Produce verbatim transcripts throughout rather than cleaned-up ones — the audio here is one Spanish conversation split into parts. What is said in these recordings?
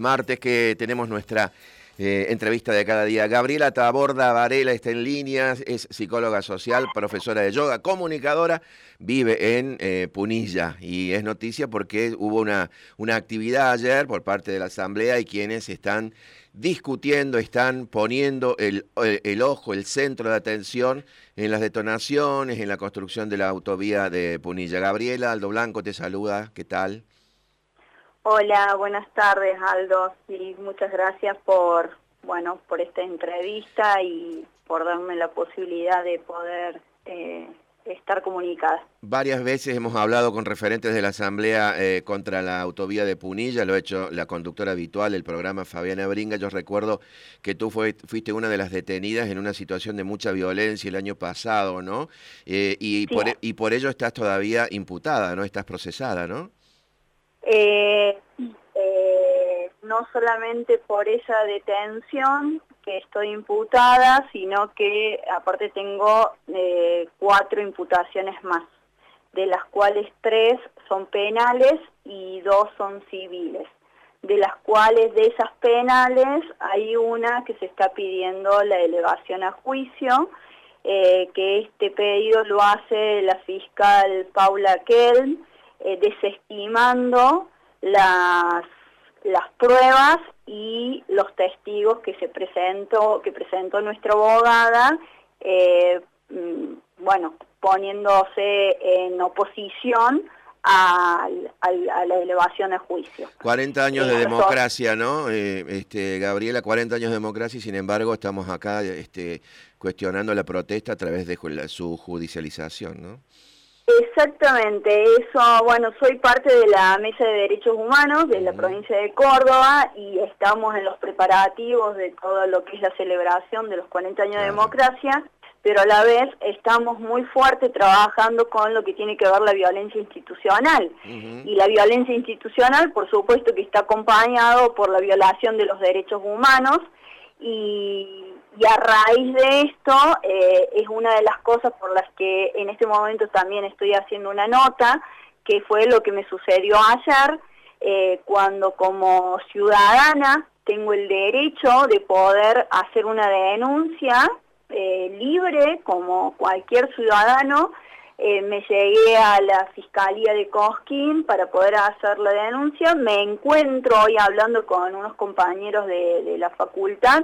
martes que tenemos nuestra eh, entrevista de cada día. Gabriela Taborda Varela está en línea, es psicóloga social, profesora de yoga, comunicadora, vive en eh, Punilla y es noticia porque hubo una, una actividad ayer por parte de la Asamblea y quienes están discutiendo, están poniendo el, el, el ojo, el centro de atención en las detonaciones, en la construcción de la autovía de Punilla. Gabriela, Aldo Blanco te saluda, ¿qué tal? Hola, buenas tardes, Aldo, y muchas gracias por, bueno, por esta entrevista y por darme la posibilidad de poder eh, estar comunicada. Varias veces hemos hablado con referentes de la Asamblea eh, contra la autovía de Punilla, lo ha hecho la conductora habitual del programa, Fabiana Bringa. Yo recuerdo que tú fue, fuiste una de las detenidas en una situación de mucha violencia el año pasado, ¿no? Eh, y, sí. por, y por ello estás todavía imputada, ¿no? Estás procesada, ¿no? Eh, eh, no solamente por esa detención que estoy imputada, sino que aparte tengo eh, cuatro imputaciones más, de las cuales tres son penales y dos son civiles, de las cuales de esas penales hay una que se está pidiendo la elevación a juicio, eh, que este pedido lo hace la fiscal Paula Kelm, Eh, desestimando las, las pruebas y los testigos que se presentó, que presentó nuestra abogada, eh, bueno, poniéndose en oposición a, a, a la elevación a juicio. cuarenta años de democracia, ¿no? Eh, este, Gabriela, cuarenta años de democracia y sin embargo estamos acá este, cuestionando la protesta a través de su judicialización, ¿no? Exactamente, eso, bueno, soy parte de la Mesa de Derechos Humanos de la provincia de Córdoba y estamos en los preparativos de todo lo que es la celebración de los cuarenta años de democracia, pero a la vez estamos muy fuerte trabajando con lo que tiene que ver la violencia institucional. Uh-huh. Y la violencia institucional, por supuesto que está acompañado por la violación de los derechos humanos y... Y a raíz de esto, eh, es una de las cosas por las que en este momento también estoy haciendo una nota, que fue lo que me sucedió ayer, eh, cuando como ciudadana tengo el derecho de poder hacer una denuncia eh, libre, como cualquier ciudadano. Eh, me llegué a la Fiscalía de Cosquín para poder hacer la denuncia. Me encuentro hoy hablando con unos compañeros de, de la facultad.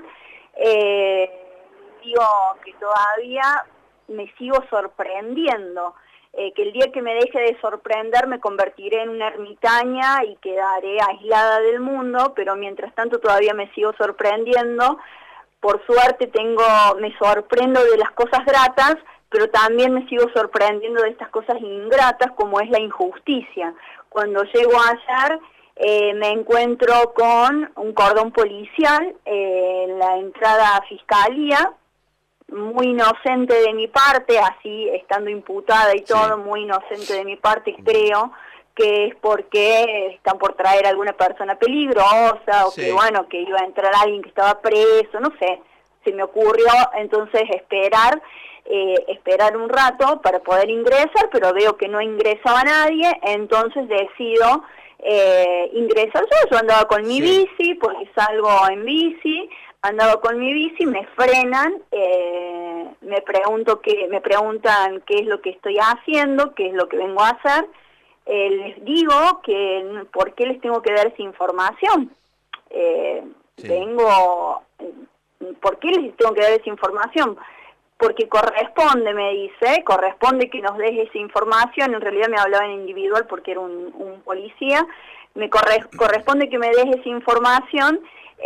Eh, digo que todavía me sigo sorprendiendo, eh, que el día que me deje de sorprender me convertiré en una ermitaña y quedaré aislada del mundo, pero mientras tanto todavía me sigo sorprendiendo. Por suerte tengo, me sorprendo de las cosas gratas, pero también me sigo sorprendiendo de estas cosas ingratas como es la injusticia. Cuando llego ayer... Eh, me encuentro con un cordón policial eh, en la entrada a Fiscalía, muy inocente de mi parte, así estando imputada y todo, sí. Muy inocente de mi parte, creo que es porque están por traer a alguna persona peligrosa, o sí. que bueno, que iba a entrar alguien que estaba preso, no sé, se me ocurrió entonces esperar, eh, esperar un rato para poder ingresar, pero veo que no ingresaba nadie, entonces decido... Eh, ingresar yo, yo andaba con mi sí. bici, porque salgo en bici, andaba con mi bici, me frenan, eh, me pregunto qué, me preguntan qué es lo que estoy haciendo, qué es lo que vengo a hacer, eh, les digo que por qué les tengo que dar esa información, eh, sí. vengo, ¿por qué les tengo que dar esa información? Porque corresponde, me dice, corresponde que nos deje esa información, en realidad me hablaba en individual porque era un, un policía, me corre, corresponde que me deje esa información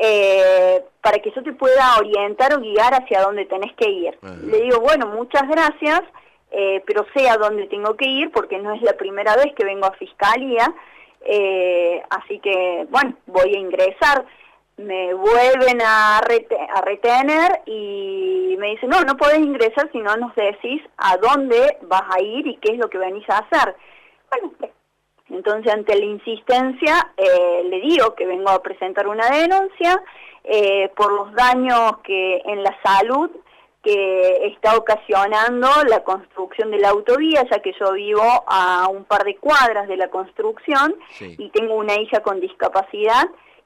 eh, para que yo te pueda orientar o guiar hacia dónde tenés que ir. Uh-huh. Le digo, bueno, muchas gracias, eh, pero sé a dónde tengo que ir porque no es la primera vez que vengo a Fiscalía, eh, así que, bueno, voy a ingresar. Me vuelven a, rete a retener y me dicen, no, no podés ingresar si no nos decís a dónde vas a ir y qué es lo que venís a hacer. Bueno, entonces ante la insistencia eh, le digo que vengo a presentar una denuncia eh, por los daños que en la salud que está ocasionando la construcción de la autovía, ya que yo vivo a un par de cuadras de la construcción, sí. Y tengo una hija con discapacidad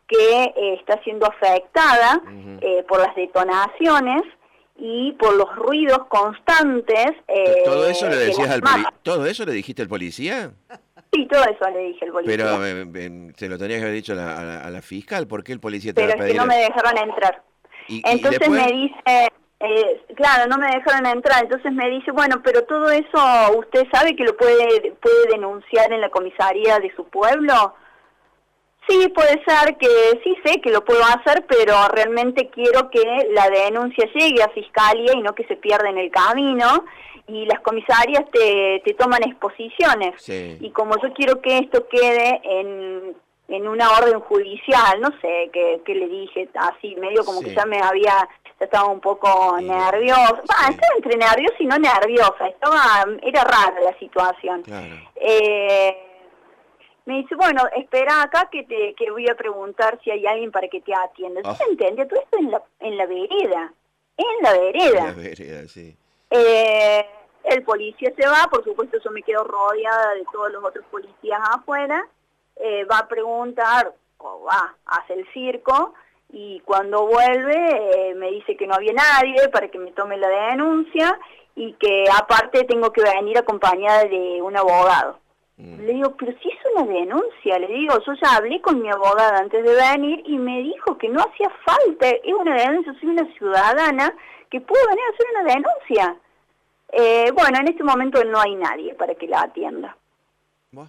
que eh, está siendo afectada Uh-huh. eh, por las detonaciones y por los ruidos constantes. Eh, ¿Todo eso le de decías las al poli- marchas. ¿Todo eso le dijiste al policía? Sí, todo eso le dije al policía. Pero eh, eh, se lo tenías que haber dicho a la, a la- a la fiscal. ¿Por qué el policía te va Pero a es que pedir? no me dejaron entrar. ¿Y, y Entonces después? me dice, eh, claro, no me dejaron entrar, entonces me dice, bueno, pero todo eso usted sabe que lo puede, puede denunciar en la comisaría de su pueblo. Sí, puede ser que sí sé que lo puedo hacer, pero realmente quiero que la denuncia llegue a fiscalía y no que se pierda en el camino. Y las comisarías te, te toman exposiciones. Sí. Y como yo quiero que esto quede en, en una orden judicial, no sé qué, qué le dije, así medio como Sí. que ya me había, ya estaba un poco Sí. nerviosa. Va, Sí. estaba entre nerviosa y no nerviosa, estaba, era rara la situación. Claro. Eh, Me dice, bueno, espera acá que te que voy a preguntar si hay alguien para que te atienda. Yo Oh. no entendía, todo esto en la, en la vereda, en la vereda. La vereda, sí. Eh, el policía se va, por supuesto yo me quedo rodeada de todos los otros policías afuera, eh, va a preguntar, o va, hace el circo, y cuando vuelve eh, me dice que no había nadie para que me tome la denuncia, y que aparte tengo que venir acompañada de un abogado. Le digo, pero si es una denuncia, le digo, yo ya hablé con mi abogada antes de venir y me dijo que no hacía falta, es una denuncia, soy una ciudadana que puedo venir a hacer una denuncia. Eh, bueno, en este momento no hay nadie para que la atienda. Buah.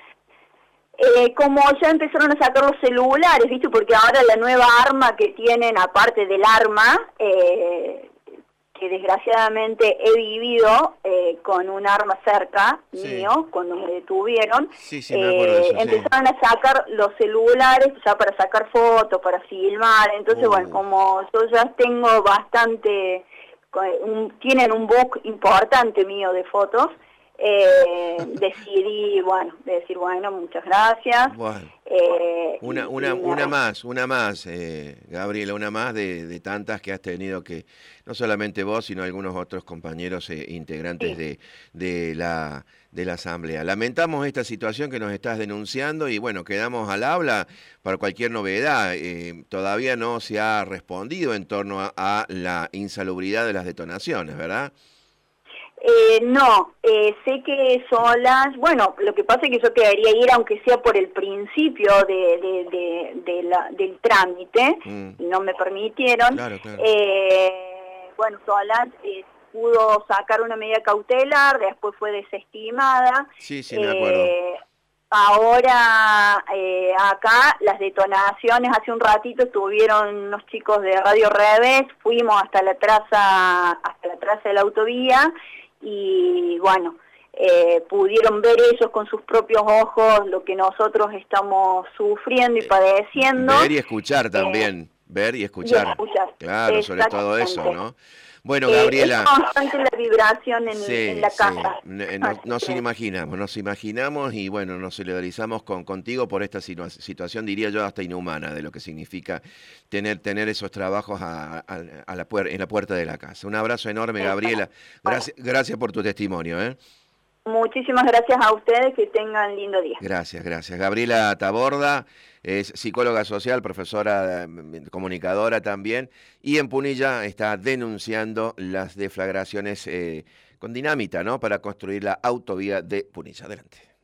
Eh, como ya empezaron a sacar los celulares, ¿viste? Porque ahora la nueva arma que tienen, aparte del arma, eh, que desgraciadamente he vivido eh, con un arma cerca Sí. mío, cuando me detuvieron, Sí, sí, me acuerdo de eso, sí. empezaron a sacar los celulares ya para sacar fotos, para filmar, entonces Uh. bueno, como yo ya tengo bastante, un, tienen un book importante mío de fotos, eh, decidí, bueno, decir, bueno, muchas gracias. Bueno. Eh, Una, y- una, y una nada. más, una más, eh, Gabriela, una más de, de tantas que has tenido que, no solamente vos, sino algunos otros compañeros eh, integrantes Sí. de, de, la, de la Asamblea. Lamentamos esta situación que nos estás denunciando y bueno, quedamos al habla para cualquier novedad. Eh, todavía no se ha respondido en torno a, a la insalubridad de las detonaciones, ¿verdad? Eh, no, eh, sé que solas, bueno, lo que pasa es que yo quedaría ir aunque sea por el principio de, de, de, de la, del trámite, Mm. y no me permitieron. Claro, claro. Eh, bueno, solas eh, pudo sacar una medida cautelar, después fue desestimada. Sí, sí, me acuerdo. Eh, ahora, eh, acá, las detonaciones, hace un ratito estuvieron unos chicos de Radio Revés, fuimos hasta la traza, hasta la traza de la autovía, y bueno, eh, pudieron ver ellos con sus propios ojos lo que nosotros estamos sufriendo y padeciendo. Ver y escuchar también, ver y escuchar. y escuchar. Claro, sobre todo eso, Exactamente. ¿no? Bueno, Eh, Gabriela. es constante la vibración en, Sí, en la sí. casa. N- Nos, Así nos que- imaginamos, nos imaginamos y bueno, nos solidarizamos con, contigo por esta situa- situación, diría yo, hasta inhumana de lo que significa tener, tener esos trabajos a, a- a la puer- en la puerta de la casa. Un abrazo enorme, Gabriela. Gracias, gracias por tu testimonio. ¿eh? Muchísimas gracias a ustedes, que tengan lindo día. Gracias, gracias. Gabriela Taborda es psicóloga social, profesora, eh, comunicadora también, y en Punilla está denunciando las deflagraciones eh, con dinamita, ¿no? Para construir la autovía de Punilla. Adelante.